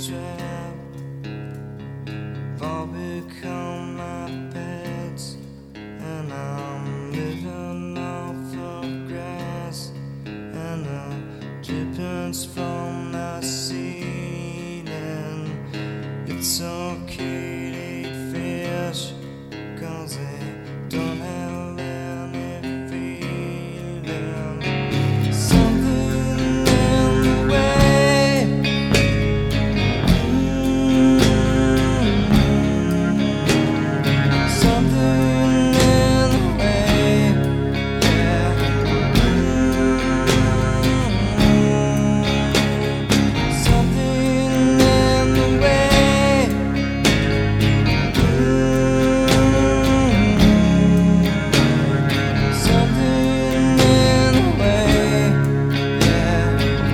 trap. They've all become my pets, and I'm living off of grass and the drippings from the ceiling. It's okay to eat fish, 'cause they don't have any feeling. Something in the way, something in the way, yeah. Something in the way, something in the way, yeah.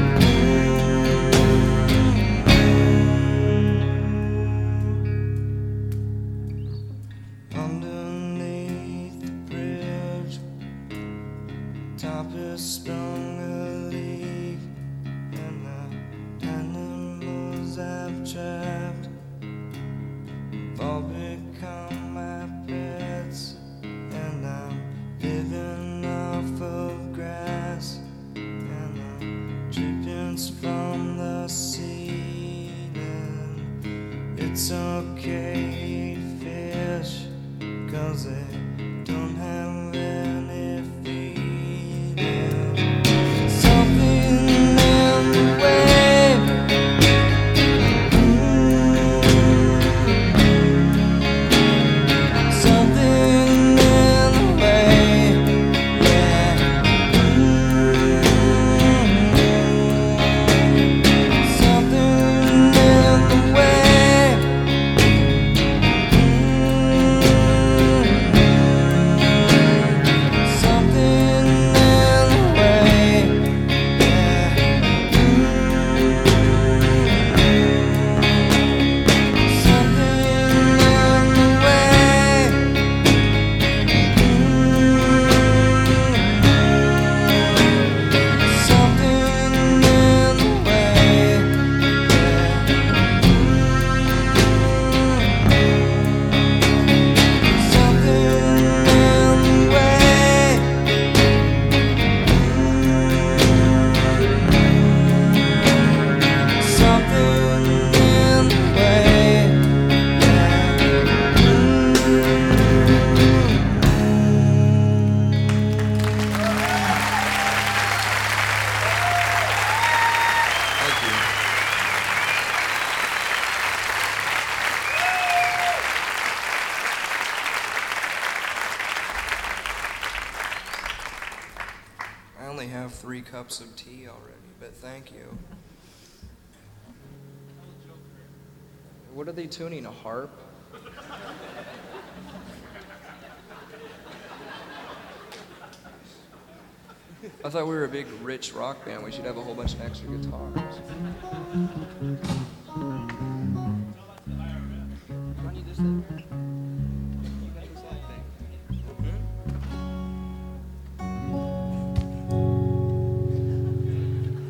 Underneath the bridge, top is sprung a leak, and the animals I've trapped have all become my pets, and I'm living off of grass and the drippings from the ceiling. It's okay to eat fish, 'cause they don't have any feeling. Something in the way, something in the way, yeah. Something in the way, something in the way, yeah. Something in the way, something in the way, yeah. Something in the way, something in the way, yeah. Thank you. I only have 3 cups of tea already, but thank you. What are they tuning, a harp? I thought we were a big, rich rock band. We should have a whole bunch of extra guitars. I need this thing.